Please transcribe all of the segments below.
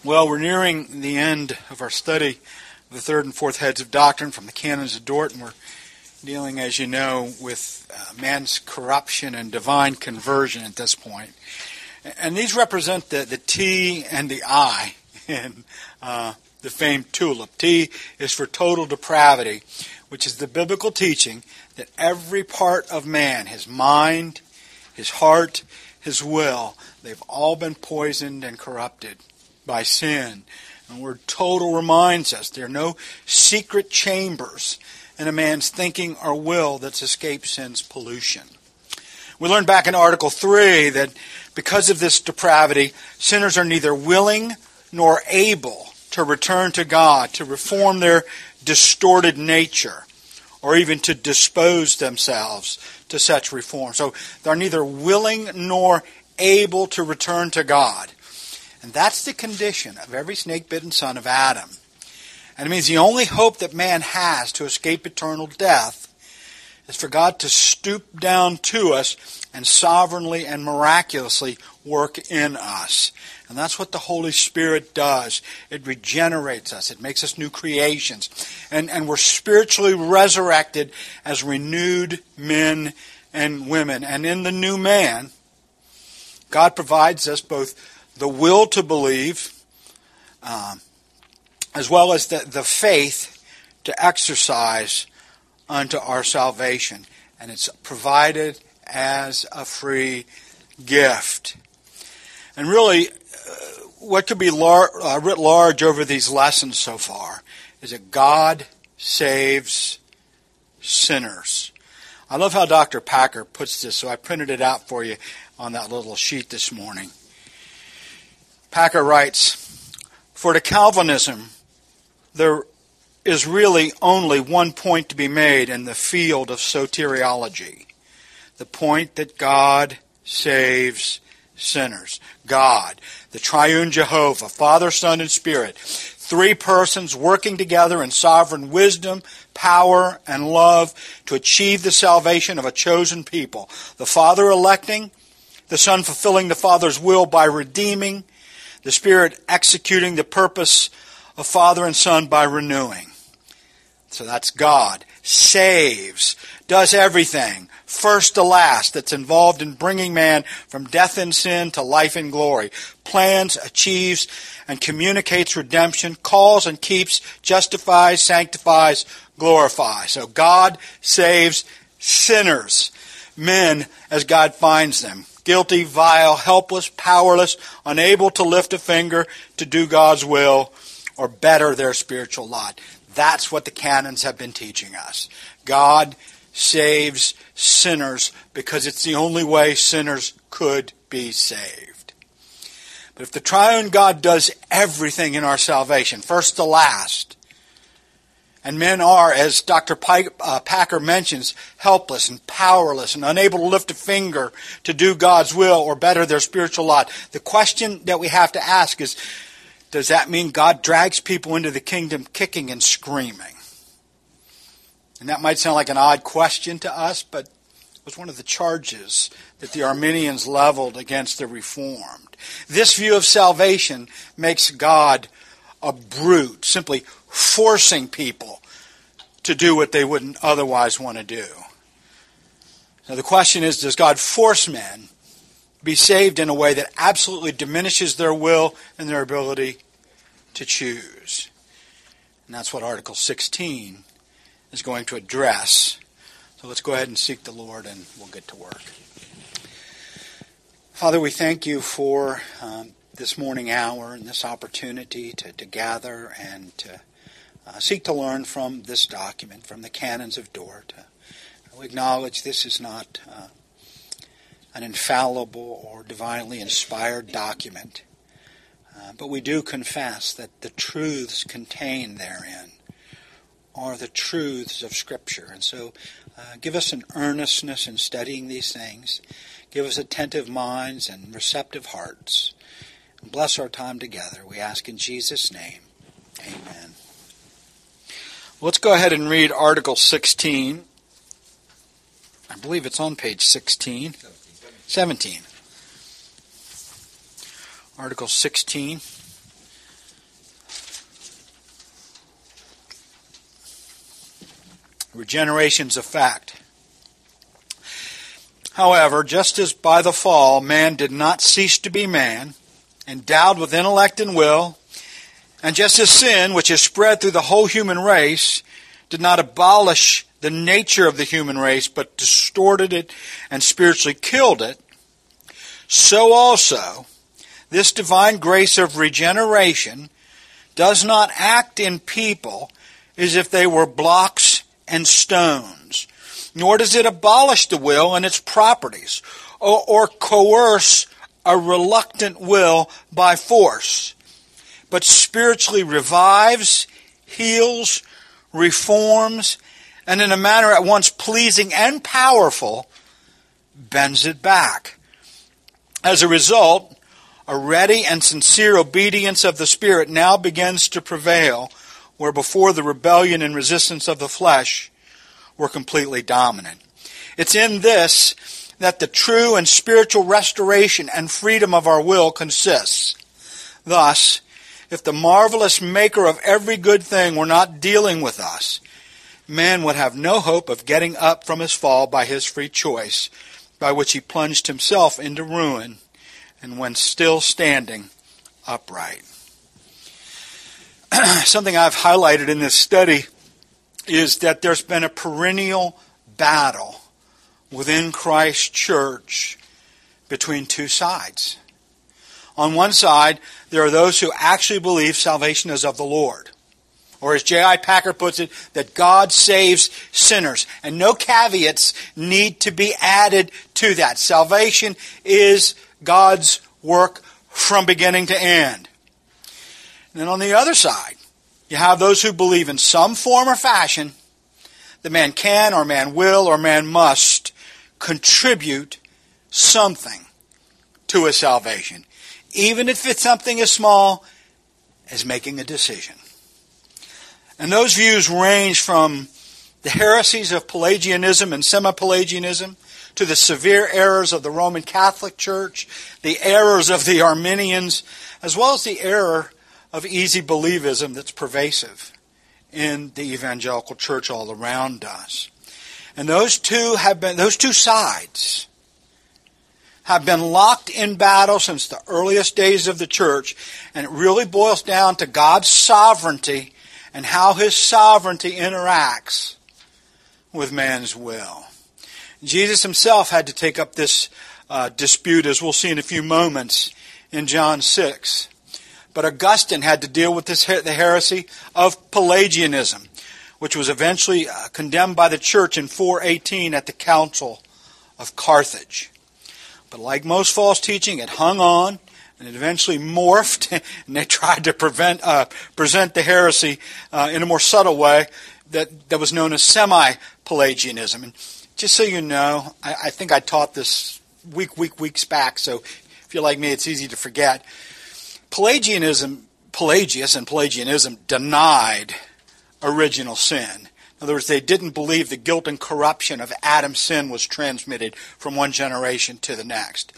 Well, we're nearing the end of our study of the third and fourth heads of doctrine from the Canons of Dort, and we're dealing, as you know, with man's corruption and divine conversion at this point. And these represent the T and the I in the famed tulip. T is for total depravity, which is the biblical teaching that every part of man, his mind, his heart, his will, they've all been poisoned and corrupted by sin. And the word total reminds us there are no secret chambers in a man's thinking or will that's escaped sin's pollution. We learned back in Article 3 that because of this depravity, sinners are neither willing nor able to return to God, to reform their distorted nature, or even to dispose themselves to such reform. So they're neither willing nor able to return to God. And that's the condition of every snake-bitten son of Adam. And it means the only hope that man has to escape eternal death is for God to stoop down to us and sovereignly and miraculously work in us. And that's what the Holy Spirit does. It regenerates us. It makes us new creations. And we're spiritually resurrected as renewed men and women. And in the new man, God provides us both the will to believe, as well as the faith to exercise unto our salvation. And it's provided as a free gift. And really, what could be writ large over these lessons so far is that God saves sinners. I love how Dr. Packer puts this, so I printed it out for you on that little sheet this morning. Packer writes, "For to Calvinism, there is really only one point to be made in the field of soteriology. The point that God saves sinners. God, the triune Jehovah, Father, Son, and Spirit, three persons working together in sovereign wisdom, power, and love to achieve the salvation of a chosen people. The Father electing, the Son fulfilling the Father's will by redeeming, the Spirit executing the purpose of Father and Son by renewing." So that's God. Saves. Does everything, first to last, that's involved in bringing man from death and sin to life and glory. Plans, achieves, and communicates redemption. Calls and keeps, justifies, sanctifies, glorifies. So God saves sinners. Men as God finds them. Guilty, vile, helpless, powerless, unable to lift a finger to do God's will or better their spiritual lot. That's what the canons have been teaching us. God saves sinners because it's the only way sinners could be saved. But if the triune God does everything in our salvation, first to last, and men are, as Dr. Packer mentions, helpless and powerless and unable to lift a finger to do God's will or better their spiritual lot, the question that we have to ask is, does that mean God drags people into the kingdom kicking and screaming? And that might sound like an odd question to us, but it was one of the charges that the Arminians leveled against the Reformed. This view of salvation makes God a brute, simply forcing people to do what they wouldn't otherwise want to do. Now the question is, does God force men be saved in a way that absolutely diminishes their will and their ability to choose? And that's what Article 16 is going to address. So let's go ahead and seek the Lord and we'll get to work. Father, we thank you for this morning hour and this opportunity to gather and to seek to learn from this document, from the Canons of Dort. We acknowledge this is not an infallible or divinely inspired document, but we do confess that the truths contained therein are the truths of Scripture. And so give us an earnestness in studying these things. Give us attentive minds and receptive hearts. And bless our time together. We ask in Jesus' name. Amen. Let's go ahead and read Article 16. I believe it's on page 16. 17. Article 16. Regeneration's a fact. However, just as by the fall man did not cease to be man, endowed with intellect and will, and just as sin, which is spread through the whole human race, did not abolish the nature of the human race, but distorted it and spiritually killed it, so also this divine grace of regeneration does not act in people as if they were blocks and stones, nor does it abolish the will and its properties, or coerce a reluctant will by force, but spiritually revives, heals, reforms, and in a manner at once pleasing and powerful, bends it back. As a result, a ready and sincere obedience of the Spirit now begins to prevail, where before the rebellion and resistance of the flesh were completely dominant. It's in this that the true and spiritual restoration and freedom of our will consists. Thus, if the marvelous maker of every good thing were not dealing with us, man would have no hope of getting up from his fall by his free choice, by which he plunged himself into ruin, and when still standing upright. Something I've highlighted in this study is that there's been a perennial battle within Christ's church between two sides. On one side, there are those who actually believe salvation is of the Lord. Or as J.I. Packer puts it, that God saves sinners. And no caveats need to be added to that. Salvation is God's work from beginning to end. And then on the other side, you have those who believe in some form or fashion that man can or man will or man must contribute something to his salvation, even if it's something as small as making a decision. And those views range from the heresies of Pelagianism and semi-Pelagianism to the severe errors of the Roman Catholic Church, the errors of the Arminians, as well as the error of easy believism that's pervasive in the evangelical church all around us. And those two sides have been locked in battle since the earliest days of the church, and it really boils down to God's sovereignty and how His sovereignty interacts with man's will. Jesus Himself had to take up this dispute, as we'll see in a few moments, in John 6. But Augustine had to deal with the heresy of Pelagianism, which was eventually condemned by the church in 418 at the Council of Carthage. But like most false teaching, it hung on, and it eventually morphed, and they tried to present the heresy in a more subtle way that was known as semi-Pelagianism. And just so you know, I think I taught this weeks back, so if you're like me, it's easy to forget. Pelagius and Pelagianism denied original sin. In other words, they didn't believe the guilt and corruption of Adam's sin was transmitted from one generation to the next.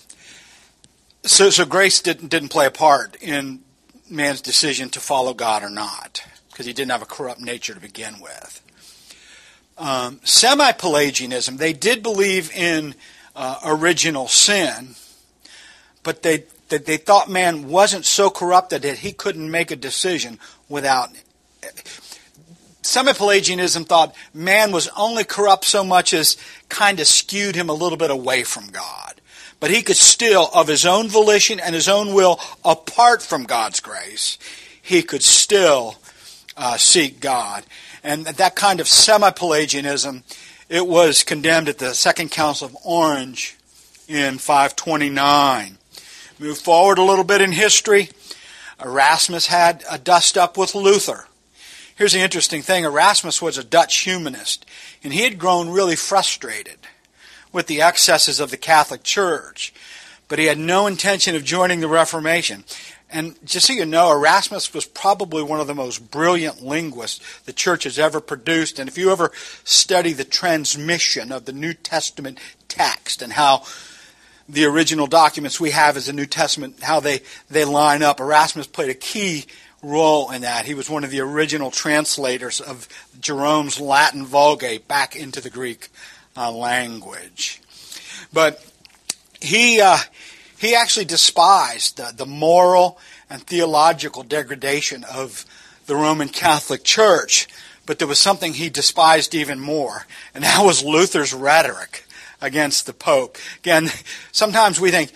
So grace didn't play a part in man's decision to follow God or not, because he didn't have a corrupt nature to begin with. Semi-Pelagianism, they did believe in original sin, but they thought man wasn't so corrupted that he couldn't make a decision without. Semi-Pelagianism thought man was only corrupt so much as kind of skewed him a little bit away from God. But he could still, of his own volition and his own will, apart from God's grace, he could still seek God. And that kind of semi-Pelagianism, it was condemned at the Second Council of Orange in 529. Move forward a little bit in history. Erasmus had a dust-up with Luther. Here's the interesting thing. Erasmus was a Dutch humanist, and he had grown really frustrated with the excesses of the Catholic Church, but he had no intention of joining the Reformation. And just so you know, Erasmus was probably one of the most brilliant linguists the Church has ever produced. And if you ever study the transmission of the New Testament text and how the original documents we have as the New Testament, how they line up, Erasmus played a key role in that. He was one of the original translators of Jerome's Latin Vulgate back into the Greek language. But he actually despised the moral and theological degradation of the Roman Catholic Church, but there was something he despised even more, and that was Luther's rhetoric against the Pope. Again, sometimes we think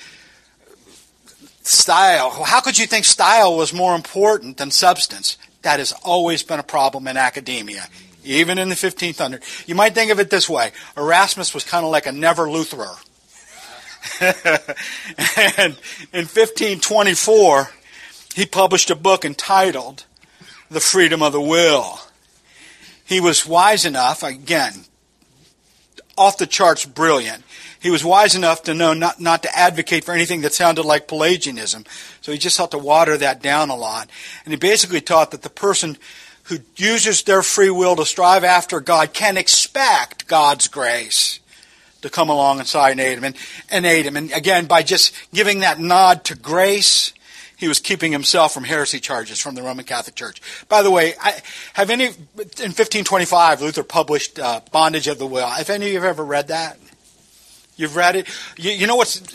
style. How could you think style was more important than substance? That has always been a problem in academia, even in the 1500s. You might think of it this way. Erasmus was kind of like a never-Lutherer. And in 1524, he published a book entitled The Freedom of the Will. He was wise enough, again, off the charts brilliant. He was wise enough to know not to advocate for anything that sounded like Pelagianism. So he just had to water that down a lot. And he basically taught that the person who uses their free will to strive after God can expect God's grace to come alongside and aid him. And again, by just giving that nod to grace, he was keeping himself from heresy charges from the Roman Catholic Church. By the way, in 1525, Luther published Bondage of the Will. Have any of you ever read that? You've read it? You know what's...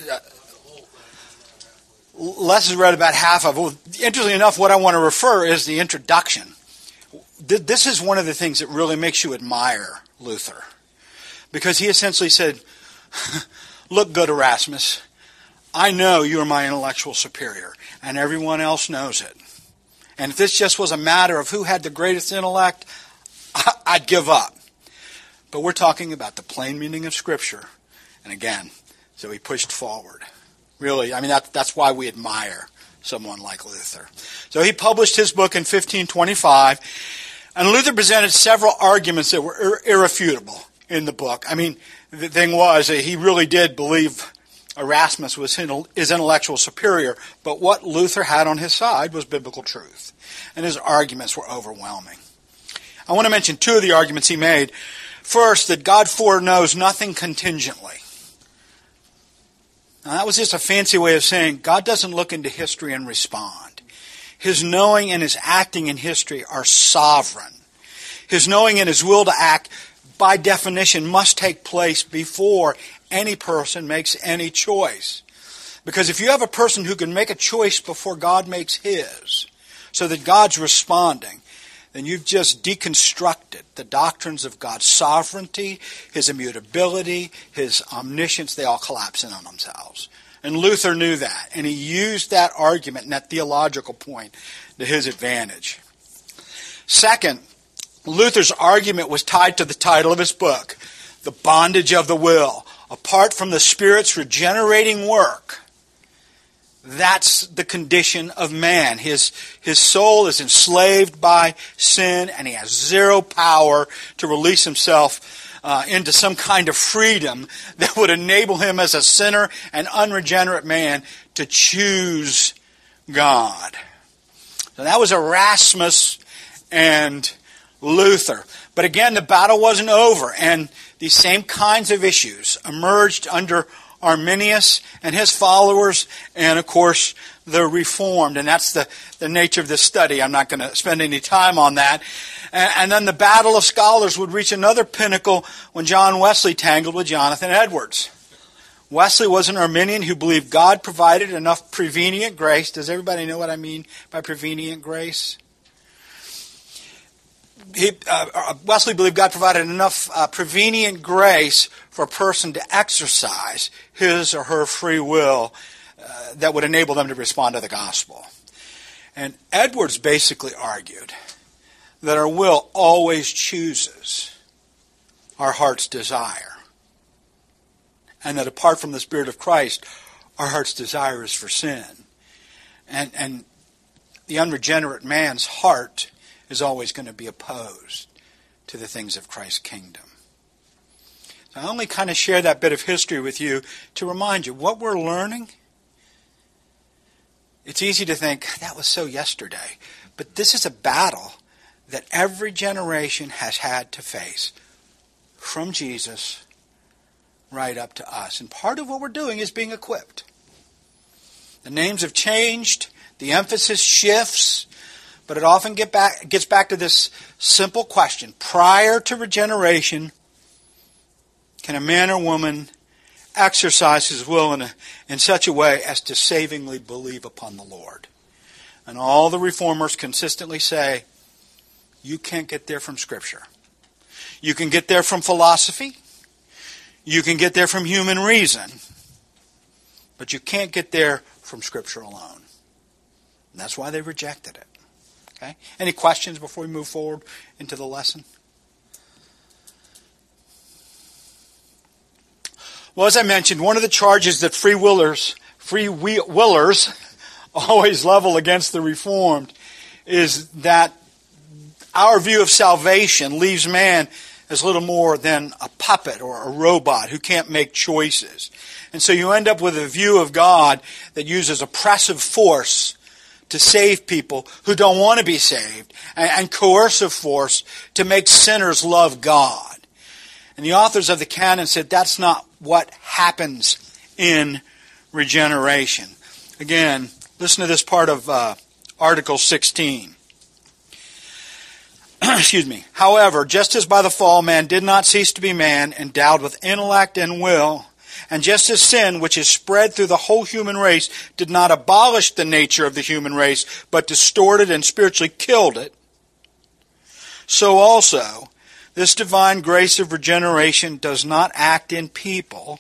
Les has read about half of it. Well, interestingly enough, what I want to refer is the introduction. This is one of the things that really makes you admire Luther. Because he essentially said, look, good Erasmus, I know you are my intellectual superior, and everyone else knows it. And if this just was a matter of who had the greatest intellect, I'd give up. But we're talking about the plain meaning of Scripture. And again, so he pushed forward. Really, I mean, that's why we admire someone like Luther. So he published his book in 1525, and Luther presented several arguments that were irrefutable in the book. I mean, the thing was that he really did believe Erasmus was his intellectual superior, but what Luther had on his side was biblical truth, and his arguments were overwhelming. I want to mention two of the arguments he made. First, that God foreknows nothing contingently. Now, that was just a fancy way of saying God doesn't look into history and respond. His knowing and his acting in history are sovereign. His knowing and his will to act, by definition, must take place before any person makes any choice. Because if you have a person who can make a choice before God makes his, so that God's responding, then you've just deconstructed the doctrines of God's sovereignty, his immutability, his omniscience. They all collapse in on themselves. And Luther knew that, and he used that argument and that theological point to his advantage. Second, Luther's argument was tied to the title of his book, The Bondage of the Will. Apart from the Spirit's regenerating work, that's the condition of man. His soul is enslaved by sin, and he has zero power to release himself into some kind of freedom that would enable him as a sinner and unregenerate man to choose God. So that was Erasmus and Luther. But again, the battle wasn't over, and these same kinds of issues emerged under Arminius and his followers, and of course the Reformed, and that's the nature of this study. I'm not going to spend any time on that. And then the battle of scholars would reach another pinnacle when John Wesley tangled with Jonathan Edwards. Wesley was an Arminian who believed God provided enough prevenient grace. Does everybody know what I mean by prevenient grace? Wesley believed God provided enough prevenient grace for a person to exercise his or her free will that would enable them to respond to the gospel. And Edwards basically argued that our will always chooses our heart's desire, and that apart from the Spirit of Christ, our heart's desire is for sin. And the unregenerate man's heart is always going to be opposed to the things of Christ's kingdom. So I only kind of share that bit of history with you to remind you what we're learning. It's easy to think, that was so yesterday. But this is a battle that every generation has had to face, from Jesus right up to us. And part of what we're doing is being equipped. The names have changed. The emphasis shifts. But it often gets back to this simple question. Prior to regeneration, can a man or woman exercise his will in such a way as to savingly believe upon the Lord? And all the reformers consistently say, you can't get there from Scripture. You can get there from philosophy. You can get there from human reason. But you can't get there from Scripture alone. And that's why they rejected it. Okay? Any questions before we move forward into the lesson? Well, as I mentioned, one of the charges that free willers always level against the Reformed is that our view of salvation leaves man as little more than a puppet or a robot who can't make choices. And so you end up with a view of God that uses oppressive force to save people who don't want to be saved, and coercive force to make sinners love God. And the authors of the canon said that's not what happens in regeneration. Again, listen to this part of Article 16. Excuse me. However, just as by the fall man did not cease to be man, endowed with intellect and will, and just as sin, which is spread through the whole human race, did not abolish the nature of the human race, but distorted and spiritually killed it, so also this divine grace of regeneration does not act in people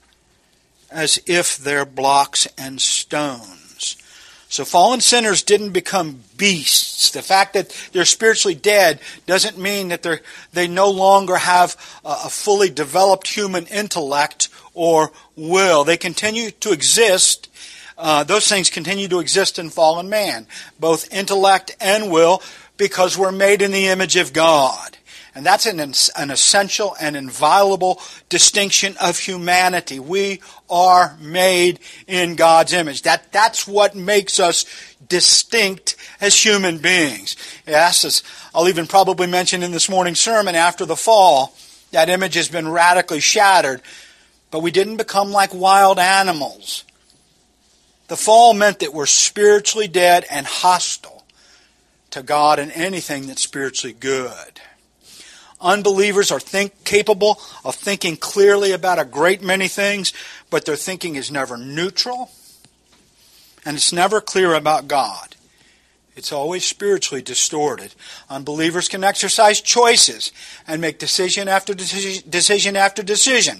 as if they're blocks and stones. So fallen sinners didn't become beasts. The fact that they're spiritually dead doesn't mean that they no longer have a fully developed human intellect or will. They continue to exist. Those things continue to exist in fallen man, both intellect and will, because we're made in the image of God. And that's an essential and inviolable distinction of humanity. We are made in God's image. That's what makes us distinct as human beings. Yes, as I'll even probably mention in this morning's sermon, after the fall, that image has been radically shattered. But we didn't become like wild animals. The fall meant that we're spiritually dead and hostile to God and anything that's spiritually good. Unbelievers are capable of thinking clearly about a great many things, but their thinking is never neutral, and it's never clear about God. It's always spiritually distorted. Unbelievers can exercise choices and make decision after decision after decision,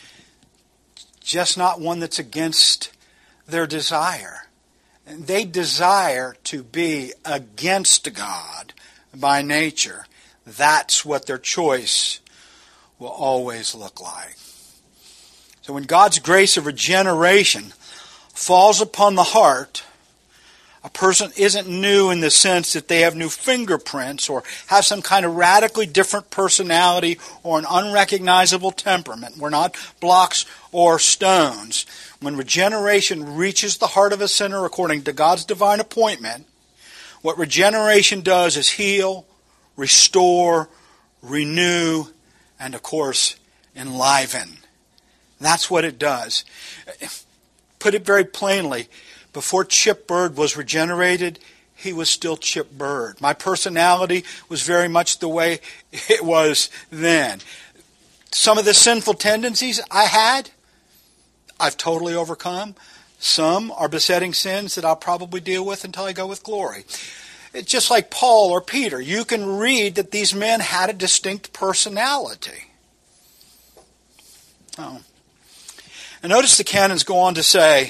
just not one that's against their desire. And they desire to be against God by nature. That's what their choice will always look like. So when God's grace of regeneration falls upon the heart, a person isn't new in the sense that they have new fingerprints or have some kind of radically different personality or an unrecognizable temperament. We're not blocks or stones. When regeneration reaches the heart of a sinner according to God's divine appointment, what regeneration does is heal, restore, renew, and of course, enliven. That's what it does. Put it very plainly, before Chip Bird was regenerated, he was still Chip Bird. My personality was very much the way it was then. Some of the sinful tendencies I had, I've totally overcome. Some are besetting sins that I'll probably deal with until I go with glory. It's just like Paul or Peter. You can read that these men had a distinct personality. Oh. And notice the canons go on to say,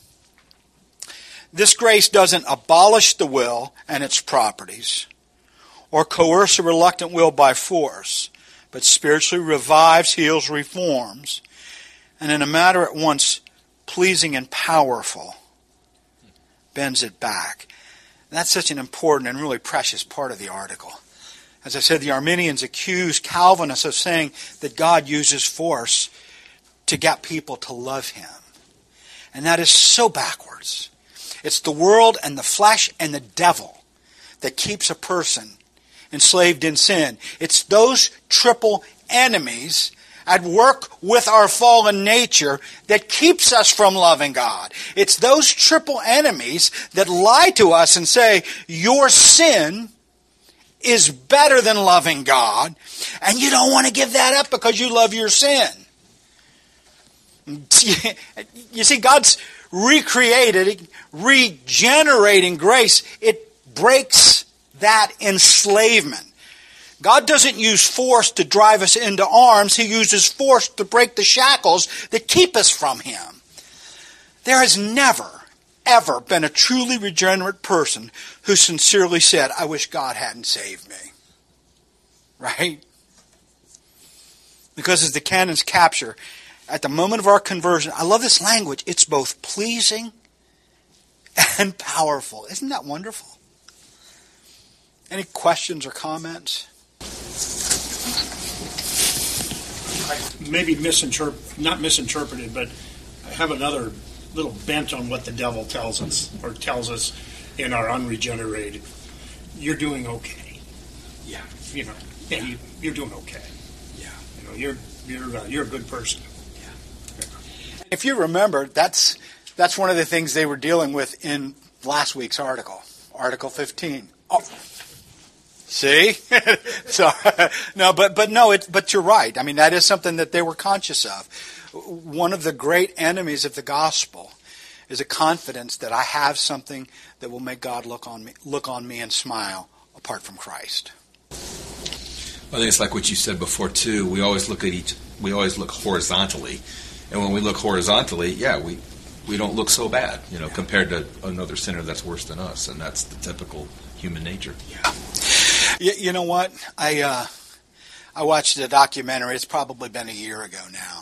this grace doesn't abolish the will and its properties, or coerce a reluctant will by force, but spiritually revives, heals, reforms, and in a manner at once pleasing and powerful, bends it back. And that's such an important and really precious part of the article. As I said, the Arminians accuse Calvinists of saying that God uses force to get people to love Him. And that is so backwards. It's the world and the flesh and the devil that keeps a person enslaved in sin. It's those triple enemies, at work with our fallen nature that keeps us from loving God. It's those triple enemies that lie to us and say, your sin is better than loving God, and you don't want to give that up because you love your sin. You see, God's regenerating grace. It breaks that enslavement. God doesn't use force to drive us into arms. He uses force to break the shackles that keep us from Him. There has never, ever been a truly regenerate person who sincerely said, I wish God hadn't saved me. Right? Because as the canons capture, at the moment of our conversion, I love this language, it's both pleasing and powerful. Isn't that wonderful? Any questions or comments? Maybe not misinterpreted, but I have another little bent on what the devil tells us, or tells us in our unregenerated. You're doing okay. Yeah. You're doing okay. Yeah. You're a good person. Yeah. If you remember, that's one of the things they were dealing with in last week's article, Article 15. Oh. See? So, no, but you're right. I mean, that is something that they were conscious of. One of the great enemies of the gospel is a confidence that I have something that will make God look on me and smile apart from Christ. I think it's like what you said before too. We always look horizontally, and when we look horizontally, we don't look so bad, compared to another sinner that's worse than us, and that's the typical human nature. Yeah. You know what? I watched a documentary. It's probably been a year ago now.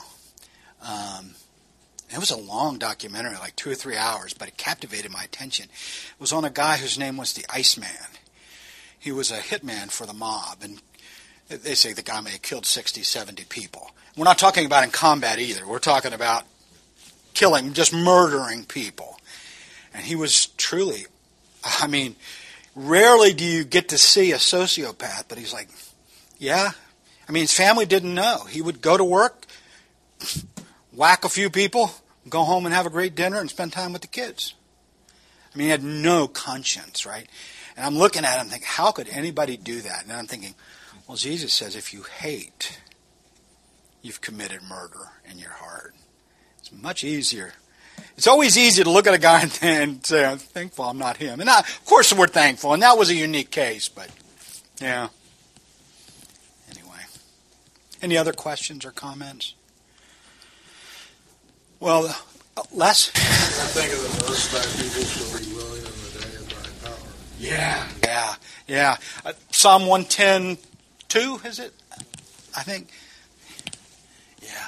It was a long documentary, like 2 or 3 hours, but it captivated my attention. It was on a guy whose name was the Iceman. He was a hitman for the mob, and they say the guy may have killed 60, 70 people. We're not talking about in combat either. We're talking about killing, just murdering people. And he was truly, rarely do you get to see a sociopath, but he's like, yeah. His family didn't know. He would go to work, whack a few people, go home and have a great dinner and spend time with the kids. He had no conscience, right? And I'm looking at him thinking, how could anybody do that? And I'm thinking, well, Jesus says if you hate, you've committed murder in your heart. It's much easier. It's always easy to look at a guy and say, I'm thankful I'm not him. And of course we're thankful, and that was a unique case, but yeah. Anyway. Any other questions or comments? Well, Les? I think of the verse, thy people shall be willing in the day of thy power. Yeah. Psalm 110:2, is it? I think. Yeah.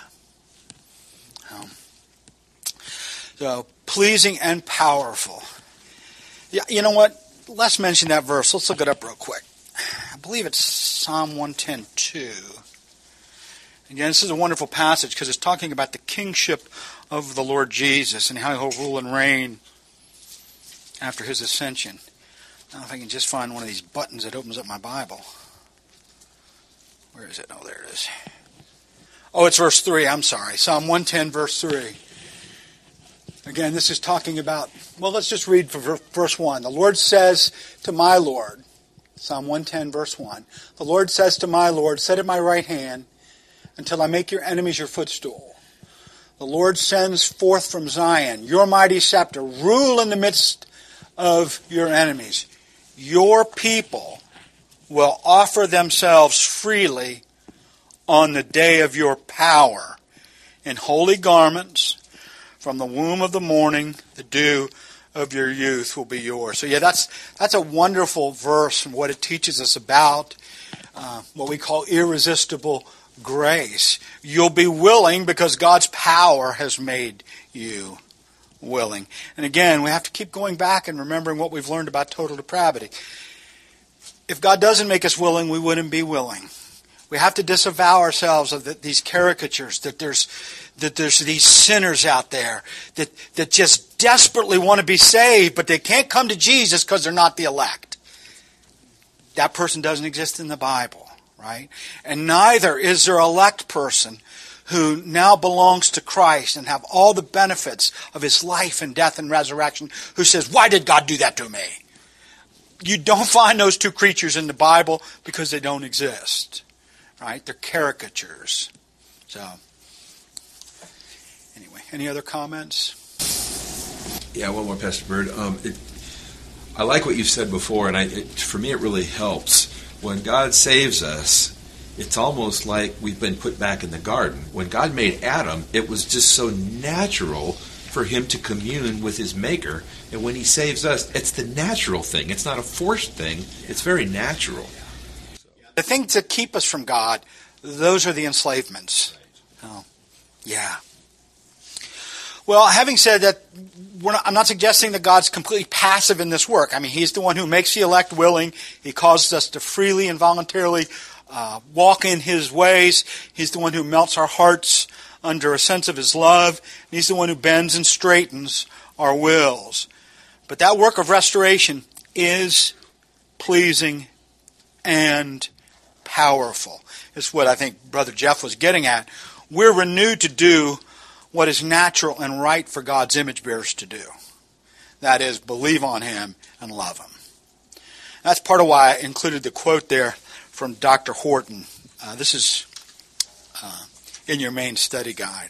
So, pleasing and powerful. Yeah, you know what? Let's mention that verse. Let's look it up real quick. I believe it's Psalm 110:2. Again, this is a wonderful passage because it's talking about the kingship of the Lord Jesus and how He'll rule and reign after His ascension. I don't know if I can just find one of these buttons that opens up my Bible. Where is it? Oh, there it is. Oh, it's verse 3. I'm sorry. Psalm 110, verse 3. Again, this is talking about, well, let's just read for verse 1. The Lord says to my Lord, Psalm 110, verse 1, the Lord says to my Lord, sit at my right hand until I make your enemies your footstool. The Lord sends forth from Zion your mighty scepter. Rule in the midst of your enemies. Your people will offer themselves freely on the day of your power in holy garments. From the womb of the morning, the dew of your youth will be yours. So that's a wonderful verse and what it teaches us about what we call irresistible grace. You'll be willing because God's power has made you willing. And again, we have to keep going back and remembering what we've learned about total depravity. If God doesn't make us willing, we wouldn't be willing. We have to disavow ourselves of these caricatures that there's these sinners out there that just desperately want to be saved, but they can't come to Jesus because they're not the elect. That person doesn't exist in the Bible, right? And neither is there an elect person who now belongs to Christ and have all the benefits of his life and death and resurrection, who says, why did God do that to me? You don't find those two creatures in the Bible because they don't exist. Right? They're caricatures. So, anyway, any other comments? Yeah, one more, Pastor Bird. I like what you've said before, and for me it really helps. When God saves us, it's almost like we've been put back in the garden. When God made Adam, it was just so natural for him to commune with his Maker. And when he saves us, it's the natural thing. It's not a forced thing. It's very natural. The things that keep us from God, those are the enslavements. Oh, yeah. Well, having said that, I'm not suggesting that God's completely passive in this work. I mean, he's the one who makes the elect willing. He causes us to freely and voluntarily walk in his ways. He's the one who melts our hearts under a sense of his love. He's the one who bends and straightens our wills. But that work of restoration is pleasing and powerful. It's what I think Brother Jeff was getting at. We're renewed to do what is natural and right for God's image bearers to do. That is, believe on him and love him. That's part of why I included the quote there from Dr. Horton. This is in your main study guide.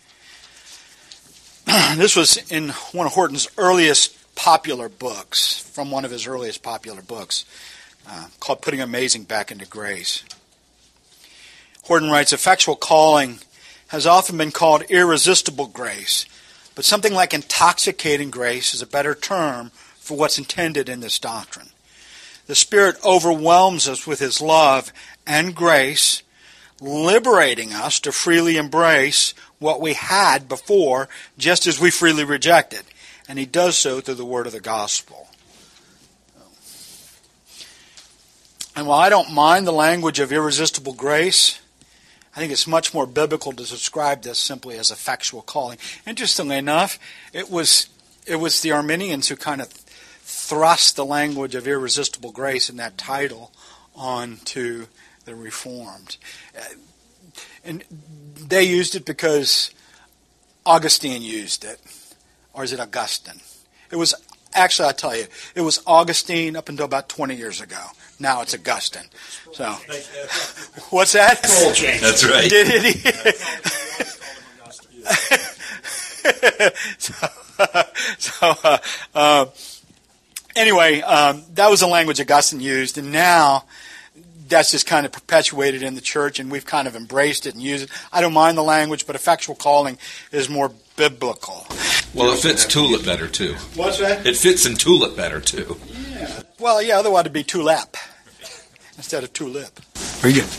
This was in one of Horton's earliest popular books, from one of his earliest popular books, called Putting Amazing Back into Grace. Horton writes, effectual calling has often been called irresistible grace, but something like intoxicating grace is a better term for what's intended in this doctrine. The Spirit overwhelms us with his love and grace, liberating us to freely embrace what we had before, just as we freely rejected. And he does so through the word of the gospel. And while I don't mind the language of irresistible grace, I think it's much more biblical to describe this simply as effectual calling. Interestingly enough, it was the Arminians who kind of thrust the language of irresistible grace in that title onto the Reformed. And they used it because Augustine used it. Or is it Augustine? It was, actually I'll tell you, it was Augustine up until about 20 years ago. Now it's Augustine. So, what's that? Scroll change. That's right. Did he? Anyway, that was the language Augustine used, and now that's just kind of perpetuated in the church, and we've kind of embraced it and used it. I don't mind the language, but effectual calling is more biblical. Well, it fits tulip better, too. What's that? It fits in tulip better, too. Yeah. Well, yeah, otherwise it'd be tulip instead of tulip. Very good.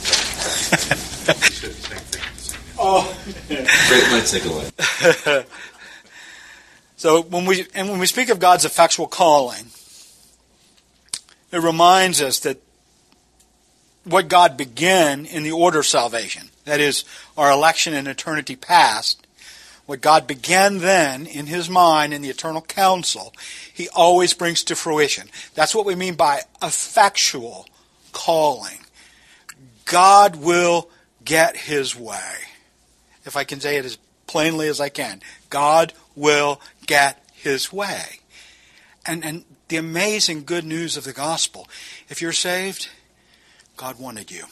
Oh. Great minds think alike. So when we speak of God's effectual calling, it reminds us that what God began in the order of salvation, that is, our election in eternity past, what God began then in his mind in the eternal counsel, he always brings to fruition. That's what we mean by effectual calling. God will get his way. If I can say it as plainly as I can, God will get his way. And the amazing good news of the gospel, if you're saved, God wanted you.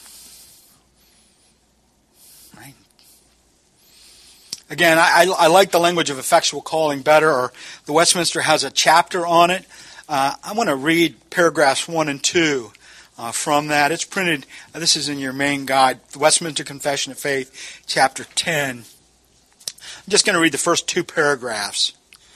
Right? Again, I like the language of effectual calling better, or the Westminster has a chapter on it. I want to read paragraphs 1 and 2 from that. It's printed, this is in your main guide, the Westminster Confession of Faith, chapter 10. I'm just going to read the first 2 paragraphs.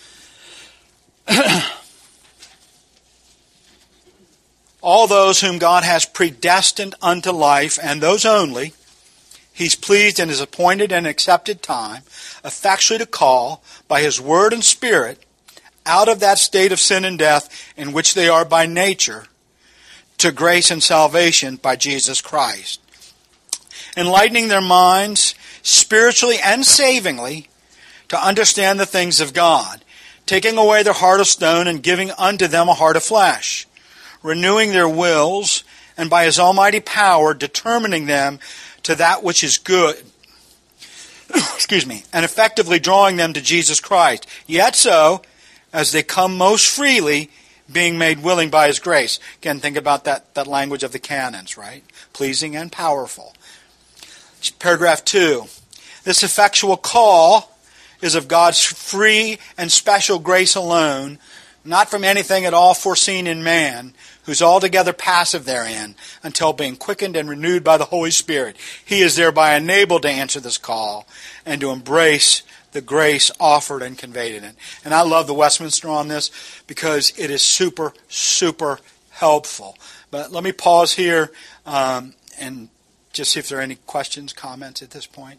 All those whom God has predestined unto life, and those only, he's pleased in his appointed and accepted time, effectually to call by his word and spirit out of that state of sin and death in which they are by nature to grace and salvation by Jesus Christ, enlightening their minds spiritually and savingly to understand the things of God, taking away their heart of stone and giving unto them a heart of flesh, renewing their wills, and by his almighty power determining them to that which is good. excuse me, and effectively drawing them to Jesus Christ. Yet so, as they come most freely, being made willing by His grace. Again, think about that language of the canons, right? Pleasing and powerful. Paragraph 2. This effectual call is of God's free and special grace alone, not from anything at all foreseen in man, who's altogether passive therein, until being quickened and renewed by the Holy Spirit, he is thereby enabled to answer this call and to embrace the grace offered and conveyed in it. And I love the Westminster on this because it is super, super helpful. But let me pause here and just see if there are any questions, comments at this point.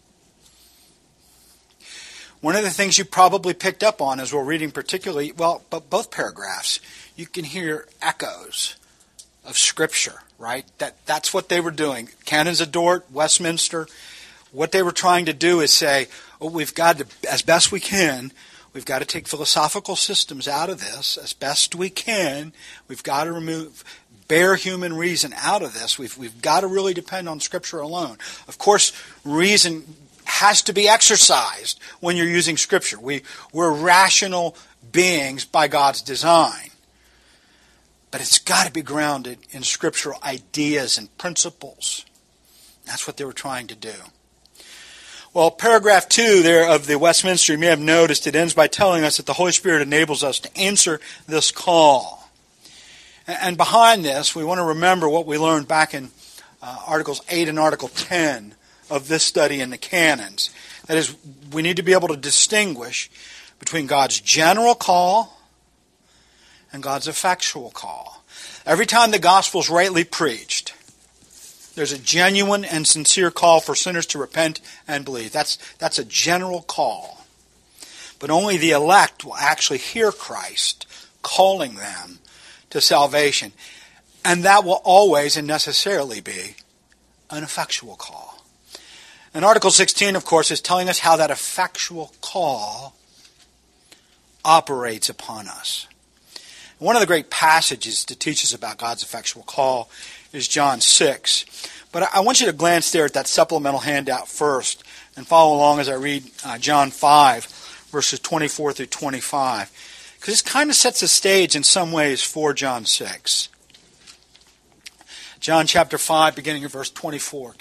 One of the things you probably picked up on as we're reading particularly, but both paragraphs, you can hear echoes of Scripture, right? That's what they were doing. Canons of Dort, Westminster, what they were trying to do is say, we've got to, as best we can, we've got to take philosophical systems out of this as best we can. We've got to remove bare human reason out of this. We've got to really depend on Scripture alone. Of course, reason has to be exercised when you're using Scripture. We're rational beings by God's design. But it's got to be grounded in scriptural ideas and principles. That's what they were trying to do. Well, paragraph 2 there of the Westminster, you may have noticed, it ends by telling us that the Holy Spirit enables us to answer this call. And behind this, we want to remember what we learned back in Articles 8 and Article 10 of this study in the canons. That is, we need to be able to distinguish between God's general call and God's effectual call. Every time the gospel is rightly preached, there's a genuine and sincere call for sinners to repent and believe. That's a general call. But only the elect will actually hear Christ calling them to salvation. And that will always and necessarily be an effectual call. And Article 16, of course, is telling us how that effectual call operates upon us. One of the great passages to teach us about God's effectual call is John 6. But I want you to glance there at that supplemental handout first and follow along as I read John 5, verses 24 through 25. Because this kind of sets the stage in some ways for John 6. John chapter 5, beginning at verse 24.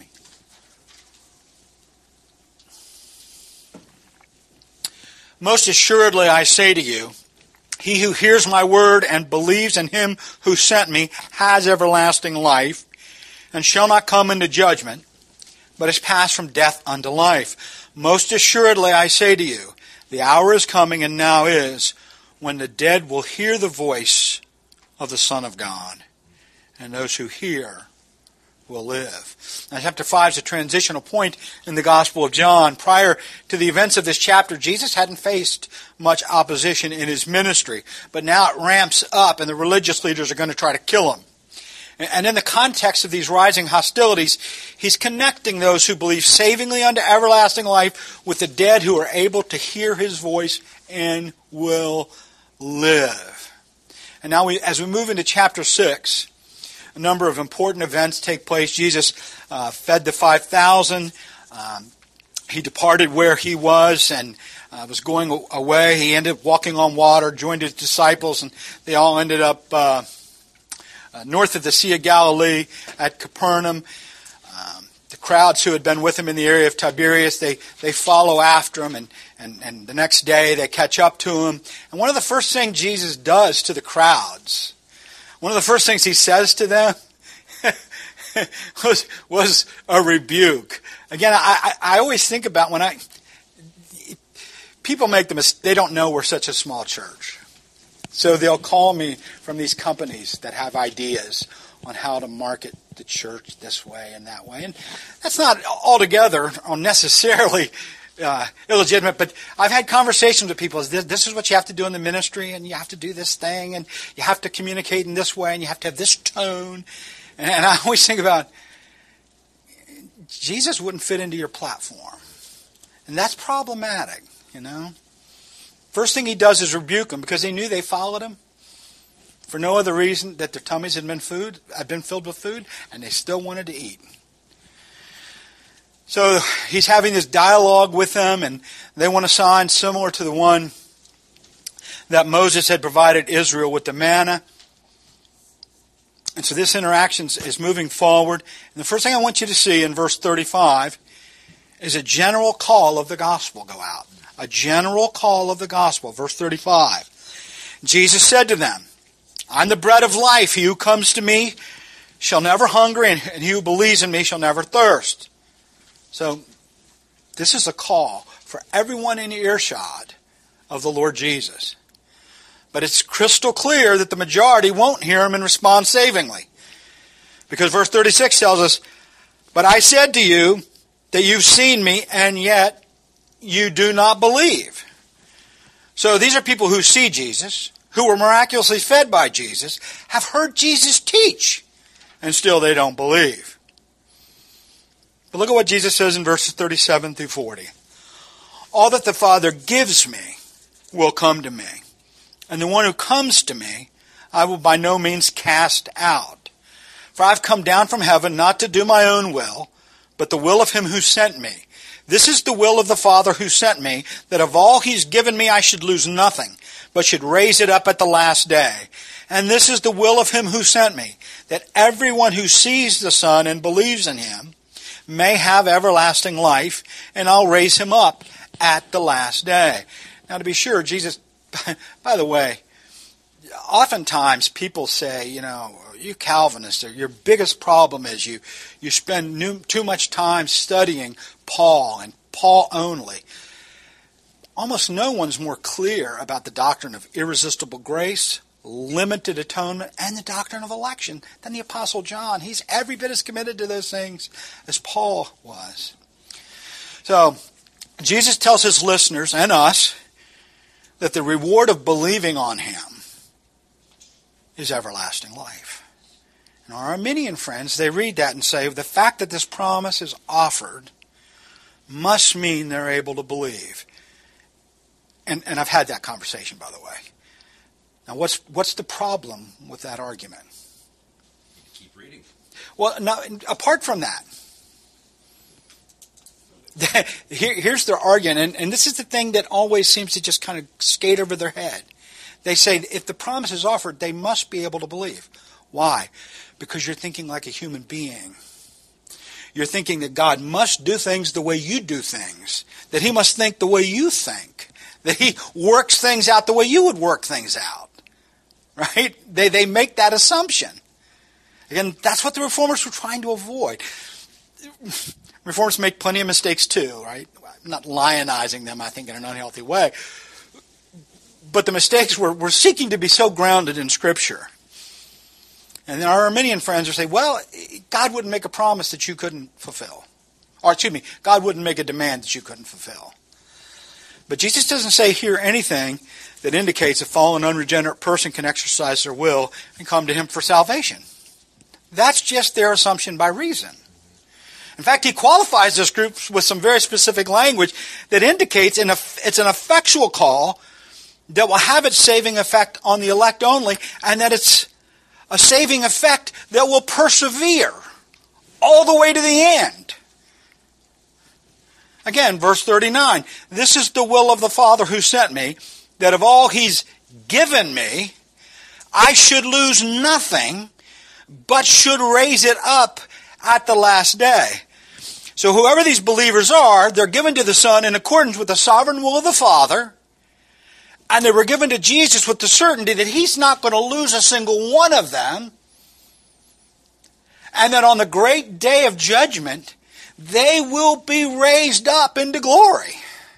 Most assuredly I say to you, he who hears my word and believes in him who sent me has everlasting life, and shall not come into judgment, but is passed from death unto life. Most assuredly I say to you, the hour is coming, and now is, when the dead will hear the voice of the Son of God, and those who hear will live. Now, chapter 5 is a transitional point in the Gospel of John. Prior to the events of this chapter, Jesus hadn't faced much opposition in his ministry. But now it ramps up, and the religious leaders are going to try to kill him. And in the context of these rising hostilities, he's connecting those who believe savingly unto everlasting life with the dead who are able to hear his voice and will live. And now, as we move into chapter 6, a number of important events take place. Jesus fed the 5,000. He departed where he was and was going away. He ended up walking on water, joined his disciples, and they all ended up north of the Sea of Galilee at Capernaum. The crowds who had been with him in the area of Tiberias, they follow after him, and the next day they catch up to him. And one of the first things Jesus does to the crowds, one of the first things he says to them was a rebuke. Again, I always think about when people make the mistake, they don't know we're such a small church. So they'll call me from these companies that have ideas on how to market the church this way and that way. And that's not altogether or necessarily illegitimate, but I've had conversations with people. This is what you have to do in the ministry, and you have to do this thing, and you have to communicate in this way, and you have to have this tone. And I always think about, Jesus wouldn't fit into your platform. And that's problematic, you know. First thing he does is rebuke them, because he knew they followed him for no other reason that their tummies had been filled with food, and they still wanted to eat. So he's having this dialogue with them, and they want a sign similar to the one that Moses had provided Israel with the manna. And so this interaction is moving forward. And the first thing I want you to see in verse 35 is a general call of the gospel go out. A general call of the gospel. Verse 35. Jesus said to them, I'm the bread of life. He who comes to me shall never hunger, and he who believes in me shall never thirst. So this is a call for everyone in earshot of the Lord Jesus. But it's crystal clear that the majority won't hear him and respond savingly. Because verse 36 tells us, but I said to you that you've seen me, and yet you do not believe. So these are people who see Jesus, who were miraculously fed by Jesus, have heard Jesus teach, and still they don't believe. But look at what Jesus says in verses 37 through 40. All that the Father gives me will come to me, and the one who comes to me I will by no means cast out. For I have come down from heaven not to do my own will, but the will of him who sent me. This is the will of the Father who sent me, that of all he's given me I should lose nothing, but should raise it up at the last day. And this is the will of him who sent me, that everyone who sees the Son and believes in him may have everlasting life, and I'll raise him up at the last day. Now, to be sure, Jesus, by the way, oftentimes people say, you Calvinists, your biggest problem is you spend too much time studying Paul and Paul only. Almost no one's more clear about the doctrine of irresistible grace, limited atonement, and the doctrine of election than the Apostle John. He's every bit as committed to those things as Paul was. So, Jesus tells his listeners and us that the reward of believing on him is everlasting life. And our Arminian friends, they read that and say, the fact that this promise is offered must mean they're able to believe. And I've had that conversation, by the way. Now, what's the problem with that argument? Keep reading. Well, now, apart from that, here's their argument, and this is the thing that always seems to just kind of skate over their head. They say if the promise is offered, they must be able to believe. Why? Because you're thinking like a human being. You're thinking that God must do things the way you do things, that he must think the way you think, that he works things out the way you would work things out. Right? They make that assumption. Again, that's what the Reformers were trying to avoid. Reformers make plenty of mistakes too, right? I'm not lionizing them, I think, in an unhealthy way. But the mistakes were seeking to be so grounded in Scripture. And then our Arminian friends will say, well, God wouldn't make a promise that you couldn't fulfill. Or, God wouldn't make a demand that you couldn't fulfill. But Jesus doesn't say here anything that indicates a fallen, unregenerate person can exercise their will and come to him for salvation. That's just their assumption by reason. In fact, he qualifies this group with some very specific language that indicates it's an effectual call that will have its saving effect on the elect only, and that it's a saving effect that will persevere all the way to the end. Again, verse 39, this is the will of the Father who sent me, that of all he's given me, I should lose nothing, but should raise it up at the last day. So whoever these believers are, they're given to the Son in accordance with the sovereign will of the Father, and they were given to Jesus with the certainty that he's not going to lose a single one of them, and that on the great day of judgment, they will be raised up into glory.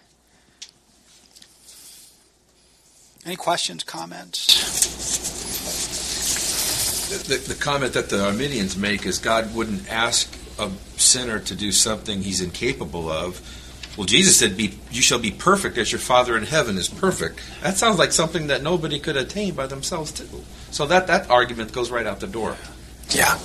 Any questions, comments? The comment that the Arminians make is God wouldn't ask a sinner to do something he's incapable of. Well, Jesus said, you shall be perfect as your Father in heaven is perfect. That sounds like something that nobody could attain by themselves too. So that argument goes right out the door. Yeah.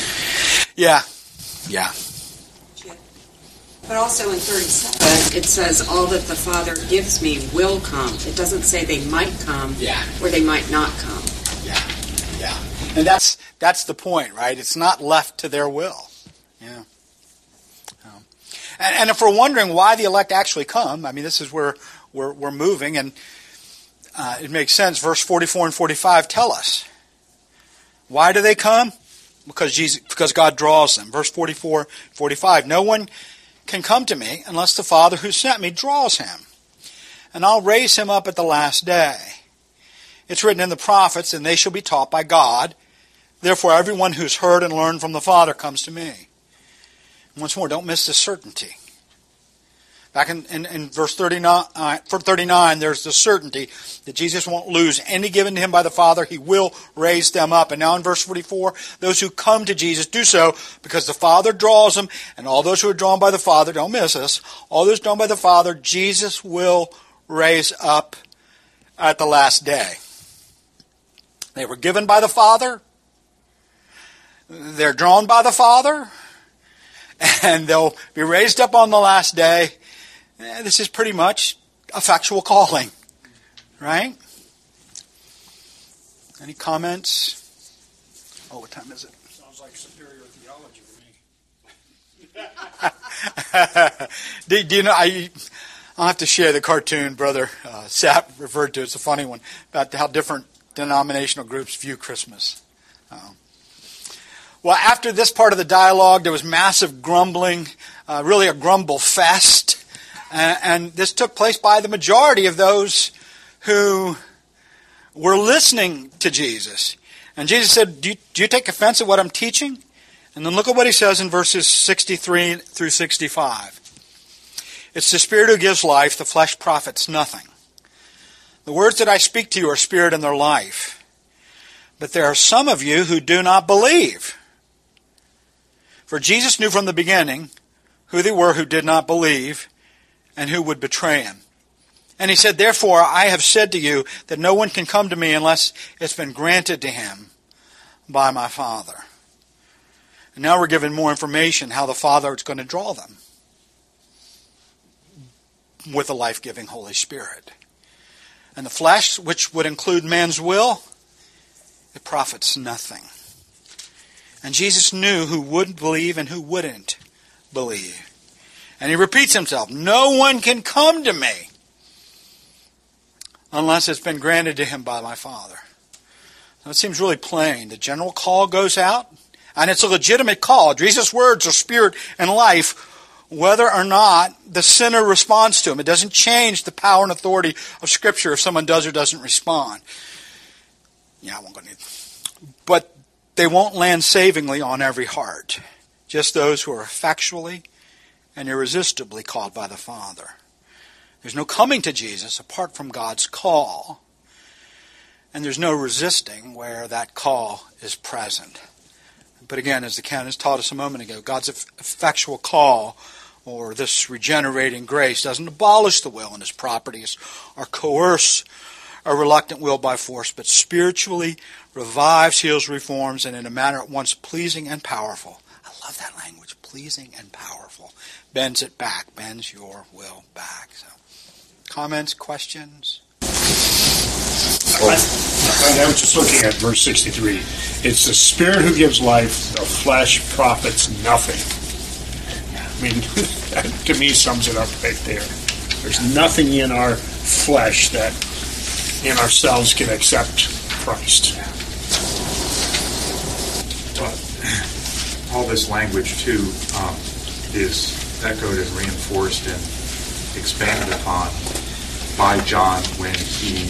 But also in 37, it says, all that the Father gives me will come. It doesn't say they might come or they might not come. Yeah. And that's the point, right? It's not left to their will. Yeah. And if we're wondering why the elect actually come, I mean, this is where we're moving, and it makes sense. Verse 44 and 45 tell us. Why do they come? Because God draws them. Verse 44, 45, no one can come to me unless the Father who sent me draws him. And I'll raise him up at the last day. It's written in the prophets, and they shall be taught by God. Therefore, everyone who's heard and learned from the Father comes to me. And once more, don't miss this certainty. Back in verse 39, there's the certainty that Jesus won't lose any given to him by the Father. He will raise them up. And now in verse 44, those who come to Jesus do so because the Father draws them, and all those who are drawn by the Father, don't miss this, all those drawn by the Father, Jesus will raise up at the last day. They were given by the Father. They're drawn by the Father. And they'll be raised up on the last day. This is pretty much a factual calling. Right? Any comments? Oh, what time is it? Sounds like superior theology to me. Do you know, I'll have to share the cartoon Brother Sapp referred to. It's a funny one about how different denominational groups view Christmas. Well, after this part of the dialogue, there was massive grumbling, really a grumble fest. And this took place by the majority of those who were listening to Jesus. And Jesus said, do you take offense at what I'm teaching? And then look at what he says in verses 63 through 65. It's the Spirit who gives life, the flesh profits nothing. The words that I speak to you are spirit and they're life. But there are some of you who do not believe. For Jesus knew from the beginning who they were who did not believe and who would betray him. And he said, therefore, I have said to you that no one can come to me unless it's been granted to him by my Father. And now we're given more information how the Father is going to draw them with the life-giving Holy Spirit. And the flesh, which would include man's will, it profits nothing. And Jesus knew who would believe and who wouldn't believe. And he repeats himself, no one can come to me unless it's been granted to him by my Father. Now, it seems really plain. The general call goes out, and it's a legitimate call. Jesus' words are spirit and life, whether or not the sinner responds to him. It doesn't change the power and authority of Scripture if someone does or doesn't respond. Yeah, I won't go into it. But they won't land savingly on every heart. Just those who are effectually and irresistibly called by the Father. There's no coming to Jesus apart from God's call. And there's no resisting where that call is present. But again, as the canonist taught us a moment ago, God's effectual call, or this regenerating grace, doesn't abolish the will and its properties or coerce a reluctant will by force, but spiritually revives, heals, reforms, and in a manner at once pleasing and powerful. I love that language, pleasing and powerful. Bends it back, bends your will back. So, comments, questions? I was just looking at verse 63. It's the Spirit who gives life, the flesh profits nothing. I mean, that to me sums it up right there. There's nothing in our flesh that in ourselves can accept Christ. All this language, too, is echoed and reinforced and expanded upon by John when he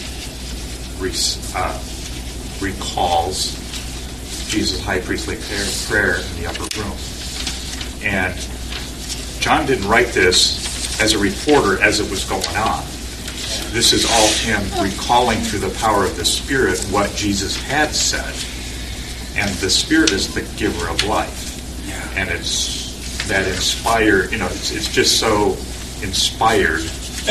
recalls Jesus' high priestly prayer in the upper room. And John didn't write this as a reporter as it was going on. This is all him recalling through the power of the Spirit what Jesus had said. And the Spirit is the giver of life. And it's that inspired, it's just so inspired,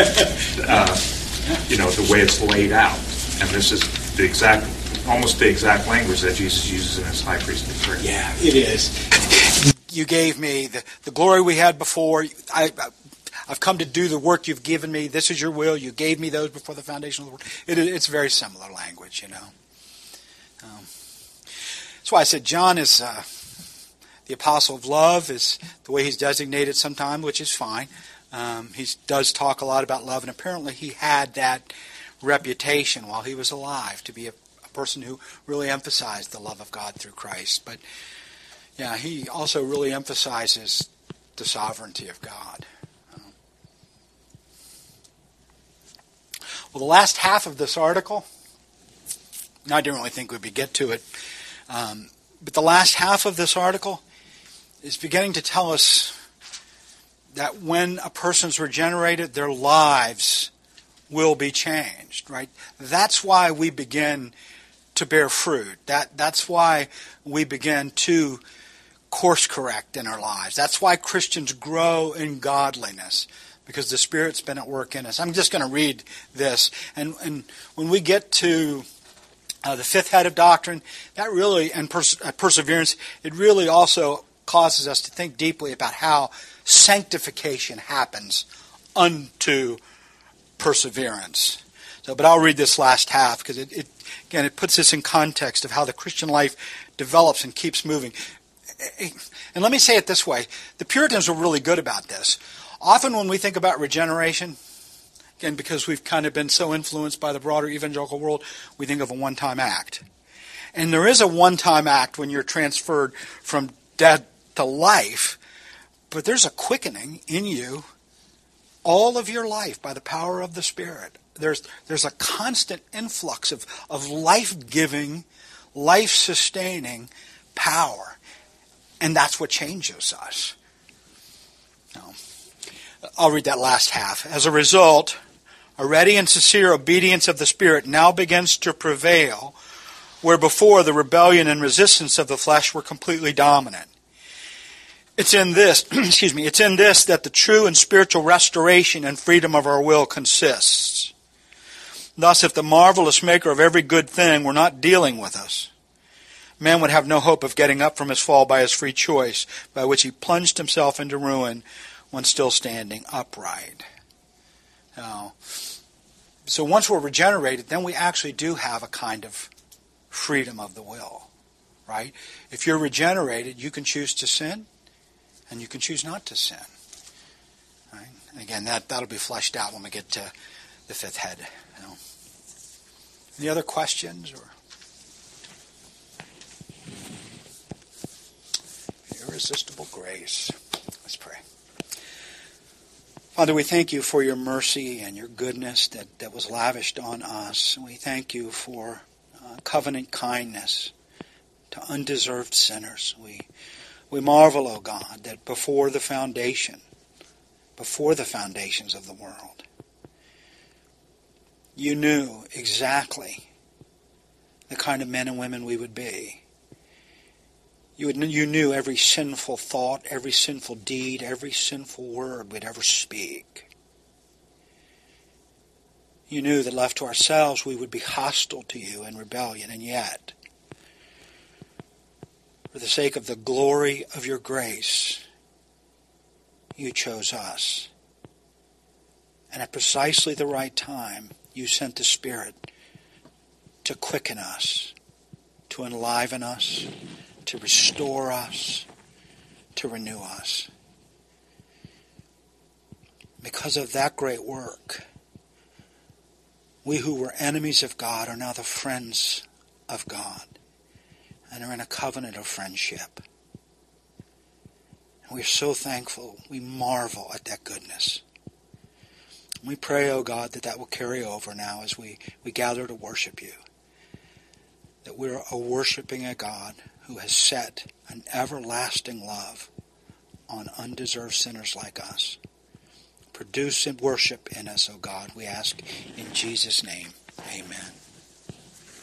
the way it's laid out. And this is almost the exact language that Jesus uses in his high priestly prayer. Yeah, it is. You gave me the glory we had before. I've come to do the work you've given me. This is your will. You gave me those before the foundation of the world. It's very similar language, That's why I said John is the apostle of love is the way he's designated sometimes, which is fine. He does talk a lot about love, and apparently he had that reputation while he was alive to be a person who really emphasized the love of God through Christ. But yeah, he also really emphasizes the sovereignty of God. Well, the last half of this article, I didn't really think we'd get to it, but the last half of this article is beginning to tell us that when a person's regenerated, their lives will be changed, right? That's why we begin to bear fruit. That's why we begin to course correct in our lives. That's why Christians grow in godliness, because the Spirit's been at work in us. I'm just going to read this. And when we get to the fifth head of doctrine, that really, and perseverance, it really also causes us to think deeply about how sanctification happens unto perseverance. But I'll read this last half because it puts this in context of how the Christian life develops and keeps moving. And let me say it this way. The Puritans were really good about this. Often when we think about regeneration, again, because we've kind of been so influenced by the broader evangelical world, we think of a one-time act. And there is a one-time act when you're transferred from death to life, but there's a quickening in you all of your life by the power of the Spirit. There's a constant influx of life-giving, life-sustaining power. And that's what changes us. I'll read that last half. As a result, a ready and sincere obedience of the Spirit now begins to prevail, where before the rebellion and resistance of the flesh were completely dominant. It's in this, it's in this that the true and spiritual restoration and freedom of our will consists. Thus, if the marvelous maker of every good thing were not dealing with us, man would have no hope of getting up from his fall by his free choice, by which he plunged himself into ruin when still standing upright. So once we're regenerated, then we actually do have a kind of freedom of the will, right? If you're regenerated, you can choose to sin, and you can choose not to sin. Right? And again, that'll be fleshed out when we get to the fifth head. Any other questions? Or irresistible grace. Let's pray. Father, we thank you for your mercy and your goodness that was lavished on us. And we thank you for covenant kindness to undeserved sinners. We marvel, O God, that before the foundations of the world, you knew exactly the kind of men and women we would be. You knew every sinful thought, every sinful deed, every sinful word we'd ever speak. You knew that left to ourselves we would be hostile to you in rebellion, and yet, for the sake of the glory of your grace, you chose us. And at precisely the right time, you sent the Spirit to quicken us, to enliven us, to restore us, to renew us. Because of that great work, we who were enemies of God are now the friends of God and are in a covenant of friendship. And we're so thankful. We marvel at that goodness. We pray, O God, that will carry over now as we gather to worship you. That we're worshiping a God who has set an everlasting love on undeserved sinners like us. Produce and worship in us, O God, we ask in Jesus' name. Amen.